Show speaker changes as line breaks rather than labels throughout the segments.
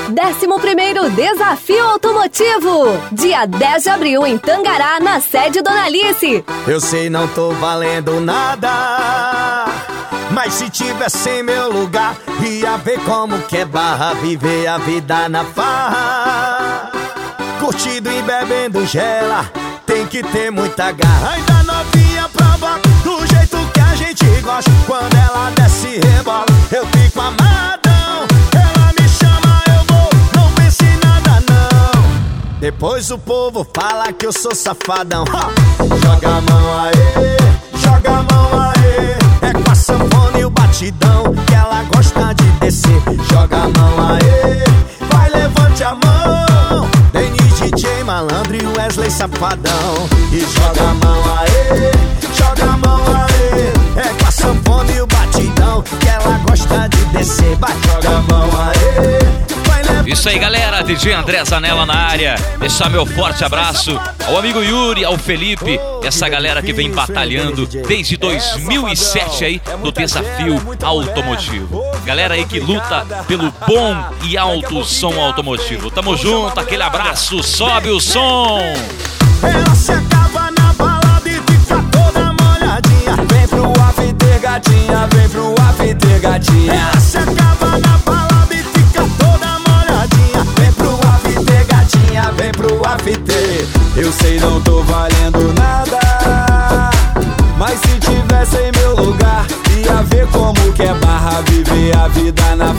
11º Desafio Automotivo, dia 10 de abril em Tangará, na sede Dona Alice.
Eu sei não tô valendo nada, mas se tivesse em meu lugar, ia ver como que é barra viver a vida na farra. Curtindo e bebendo gela, tem que ter muita garra. Ainda novinha provoca do jeito que a gente gosta. Quando ela desce e rebola, eu fico amadão. Ela me chama, eu vou, não pense em nada não. Depois o povo fala que eu sou safadão. Joga a mão aí, joga a mão aí. É com a sanfona e o batidão que ela gosta de descer. Joga a mão aí, vai, levante a mão. Denise, DJ Malandro e Wesley Safadão. E joga a mão aí, joga a mão aí. É com a sanfona e o batidão que ela gosta de descer. Vai, joga a mão aí.
Isso aí, galera, DJ André Zanella na área. Deixar meu forte abraço ao amigo Yuri, ao Felipe, essa galera que vem batalhando desde 2007 aí no Desafio Automotivo. Galera aí que luta pelo bom e alto som automotivo. Tamo junto, aquele abraço, sobe o som.
Ela se acaba na balada e fica toda molhadinha. Vem pro after, gatinha, vem pro after, gatinha. Ela se acaba na balada e fica toda molhadinha. Vem pro after, gatinha, vem pro after. Eu sei não tô valendo nada, mas se tivesse em meu lugar, ia ver como que é barra viver a vida na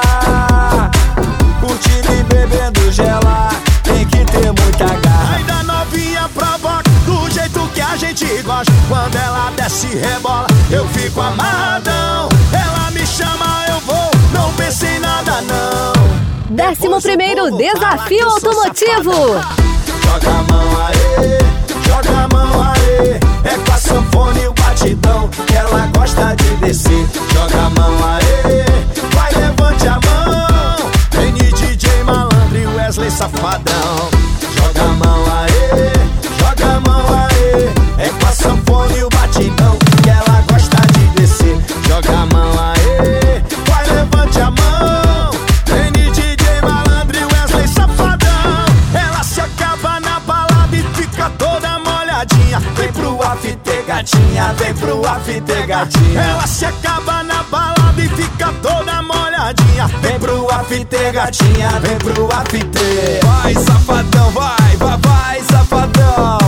farra. Curtindo e bebendo gela, tem que ter muita garra. Ainda novinha provoca do jeito que a gente gosta. Quando ela desce e rebola, eu fico amarradão. Ela me chama, eu vou, não pense em nada não.
11º Desafio Automotivo.
Joga a mão aí, joga a mão aí. É com a sanfona e o batidão que ela gosta de descer. Joga a mão aí, vai, levante a mão. Tem DJ Malandro e Wesley Safadão. Joga a mão aí, joga a mão aí. É com a sanfona e o batidão que ela gosta de descer. Joga a mão aí, vai, levante a mão. Tem DJ Malandro e Wesley Safadão. Ela se acaba na balada e fica toda molhadinha. Vem pro after, gatinha, vem pro after, gatinha. Ela se acaba na balada e fica toda molhadinha. Vem pro after, gatinha, vem pro after. Vai, safadão, vai, vai, vai, safadão.